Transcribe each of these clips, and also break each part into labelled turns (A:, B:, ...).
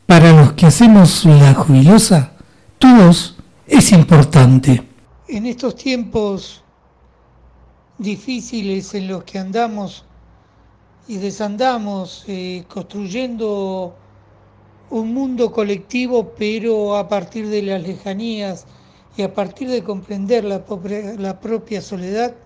A: Para los que hacemos la jubilosa, tu voz es importante.
B: En estos tiempos difíciles en los que andamos y desandamos construyendo un mundo colectivo, pero a partir de las lejanías y a partir de comprender la propia soledad,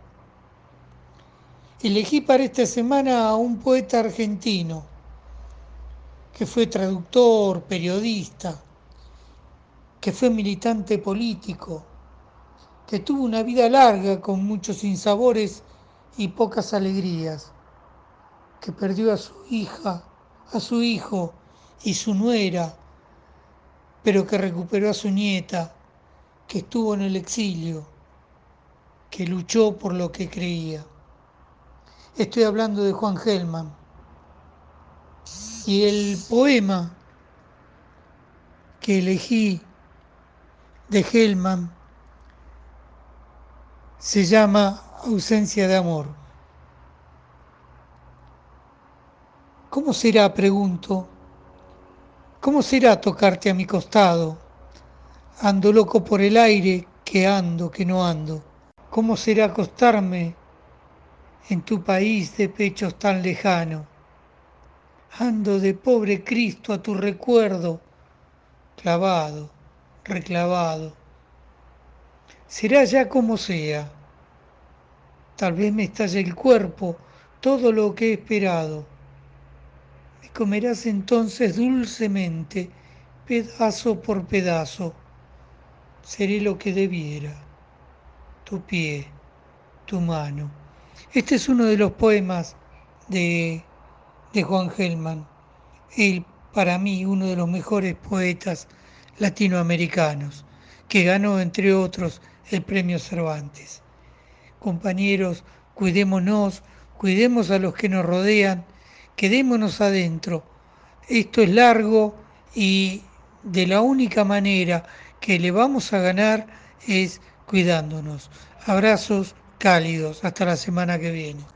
B: elegí para esta semana a un poeta argentino que fue traductor, periodista, que fue militante político, que tuvo una vida larga con muchos sinsabores y pocas alegrías, que perdió a su hija, a su hijo y su nuera, pero que recuperó a su nieta, que estuvo en el exilio, que luchó por lo que creía. Estoy hablando de Juan Gelman. Y el poema que elegí de Gelman se llama Ausencia de amor. ¿Cómo será, pregunto, cómo será tocarte a mi costado? Ando loco por el aire, que ando, que no ando. ¿Cómo será acostarme en tu país de pechos tan lejano? Ando de pobre Cristo a tu recuerdo, clavado, reclavado. Será ya como sea. Tal vez me estalle el cuerpo todo lo que he esperado. Me comerás entonces dulcemente, pedazo por pedazo. Seré lo que debiera, tu pie, tu mano. Este es uno de los poemas de, de Juan Gelman. Él, para mí, uno de los mejores poetas latinoamericanos, que ganó, entre otros, el premio Cervantes. Compañeros, cuidémonos, cuidemos a los que nos rodean, quedémonos adentro. Esto es largo y de la única manera que le vamos a ganar es cuidándonos. Abrazos cálidos, hasta la semana que viene.